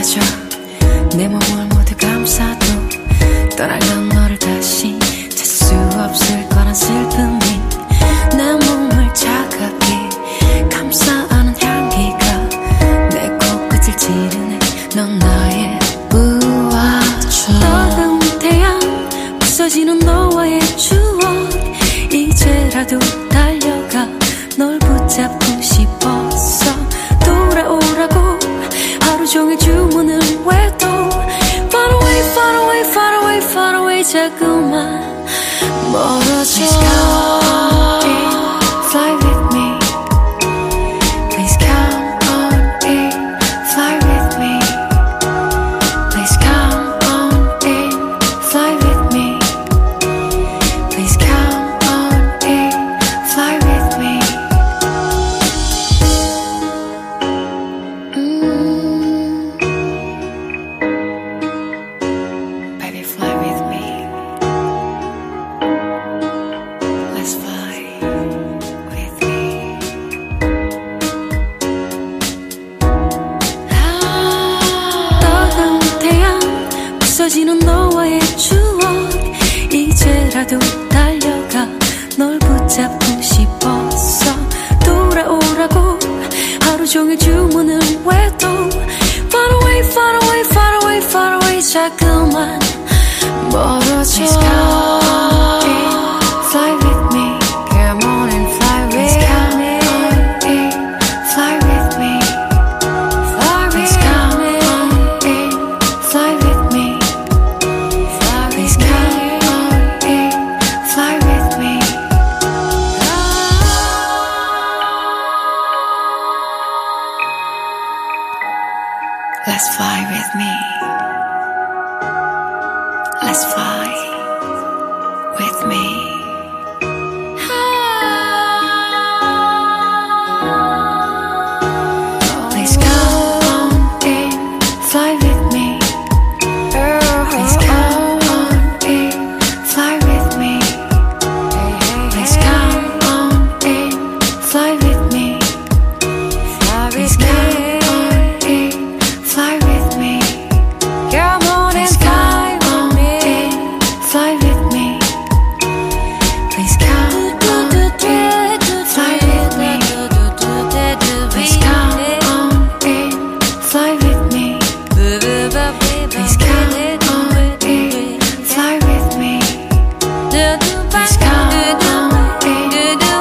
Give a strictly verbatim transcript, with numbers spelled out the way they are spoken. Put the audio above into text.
안아줘 내 몸을 모두 감싸도 떠나간 너를 다시 찾을 수 없을 거란 슬픔이 내 몸을 차갑게 감싸 안은 향기가 내 코끝을 찌르네 넌 나의 부하처 떠오른 태양 부서지는 너와의 추억 이제라도 달려가 널 붙잡고 싶었어 돌아오라고 하루 종일 주문을 외도 Far away, far away, far away, far away 자꾸만 멀어져 Fly with me Please come on in Fly with me Please come on in Fly with me Please come on in Fly with me mm. Baby fly with me Let's fly with me 떠오른 태양 부서지는 너와의 추억 이제라도 달려가 널 붙잡고 싶었어 돌아오라고 하루 종일 주문을 외도 Far away, far away, far away, far away 자꾸만 멀어져 Fly with me Come on and fly with me Fly with me Please come on in Fly with me Please come on in Fly with me Let's fly with me Let's fly with me Please come on in Fly with me Please come on in Fly with me Please come on in Fly with me Please come on in Fly with me Come on and fly with me Fly with me Please come on in Fly with me Please come on in Fly with me Please come on in Fly with me Please come on in